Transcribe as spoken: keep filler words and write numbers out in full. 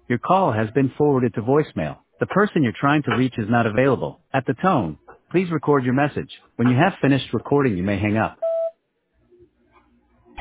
Your call has been forwarded to voicemail. The person you're trying to reach is not available. At the tone, please record your message. When you have finished recording, you may hang up.